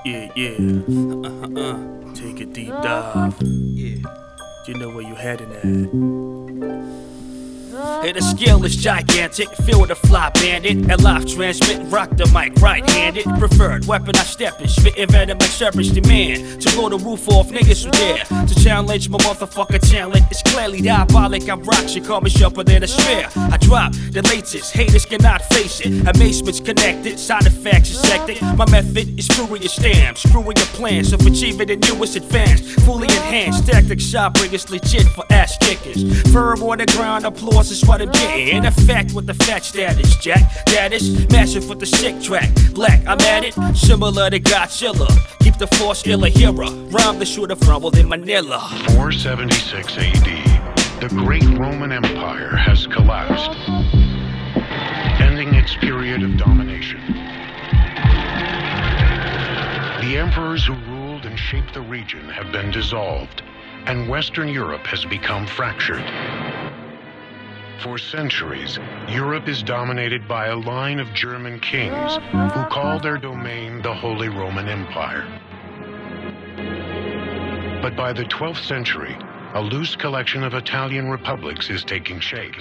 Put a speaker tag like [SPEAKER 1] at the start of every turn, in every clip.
[SPEAKER 1] Yeah, yeah. Take a deep dive. Yeah. You know where you heading at.
[SPEAKER 2] And the skill is gigantic, feel the fly bandit. And live transmit, rock the mic right-handed. Preferred weapon I step in, spitting venom like serpents demand. To blow the roof off niggas who dare to challenge my motherfucking talent. It's clearly diabolic, I'm rock, you call me sharper than a spear. I drop the latest, haters cannot face it. Amazement's connected, side effects is hectic. My method is furious stamp, screwing your plans of achieving the newest advance. Fully enhanced, tactics shot bringers legit for ass kickers. Firm on the ground, applause is what I'm getting. In effect with the fat status, Jack. That is massive with the sick track. Black, I'm at it, similar to Godzilla. Keep the force illa hero. Rhyme the shooter rumbled in Manila.
[SPEAKER 3] 476 AD, the great Roman Empire has collapsed, ending its period of domination. The emperors who ruled and shaped the region have been dissolved, and Western Europe has become fractured. For centuries, Europe is dominated by a line of German kings who call their domain the Holy Roman Empire. But by the 12th century, a loose collection of Italian republics is taking shape.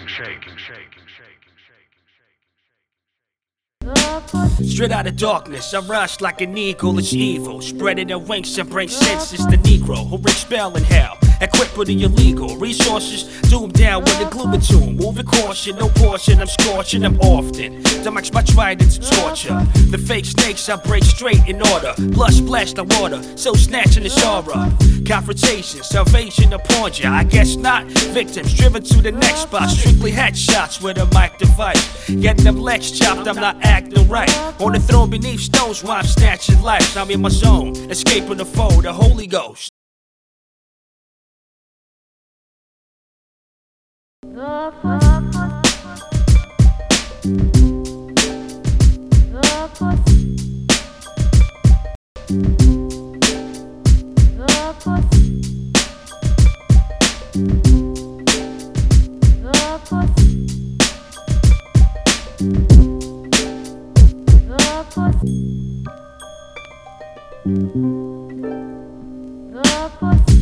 [SPEAKER 2] Straight out of darkness, I rush like an eagle, it's evil. Spreading the wings and bring senses the Negro who rich spell in hell. Equipped with the illegal resources, doomed down with the glue and tomb. Moving caution, no portion, I'm scorching them often. To match my trident to torture. The fake snakes I break straight in order. Blood splash the water, so snatching this aura. Confrontation, salvation upon ya. I guess not. Victims driven to the next spot. Strictly headshots with a mic device. Getting them legs chopped, I'm not acting right. On the throne beneath stones while I'm snatching life. I'm in my zone, escaping the foe, the Holy Ghost.
[SPEAKER 4] The